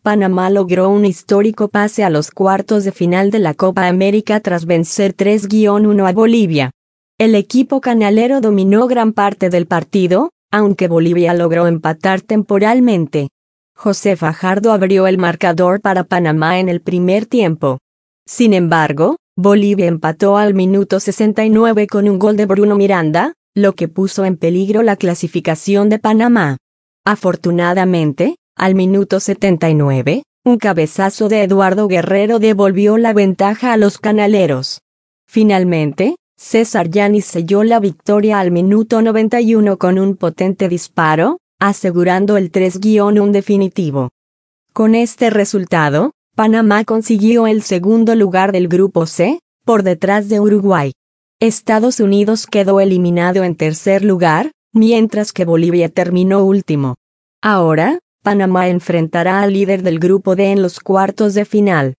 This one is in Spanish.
Panamá logró un histórico pase a los cuartos de final de la Copa América tras vencer 3-1 a Bolivia. El equipo canalero dominó gran parte del partido, aunque Bolivia logró empatar temporalmente. José Fajardo abrió el marcador para Panamá en el primer tiempo. Sin embargo, Bolivia empató al minuto 69 con un gol de Bruno Miranda, lo que puso en peligro la clasificación de Panamá. Afortunadamente, al minuto 79, un cabezazo de Eduardo Guerrero devolvió la ventaja a los canaleros. Finalmente, César Yanis selló la victoria al minuto 91 con un potente disparo, asegurando el 3-1 definitivo. Con este resultado, Panamá consiguió el segundo lugar del Grupo C, por detrás de Uruguay. Estados Unidos quedó eliminado en tercer lugar, mientras que Bolivia terminó último. Ahora, Panamá enfrentará al líder del Grupo D en los cuartos de final.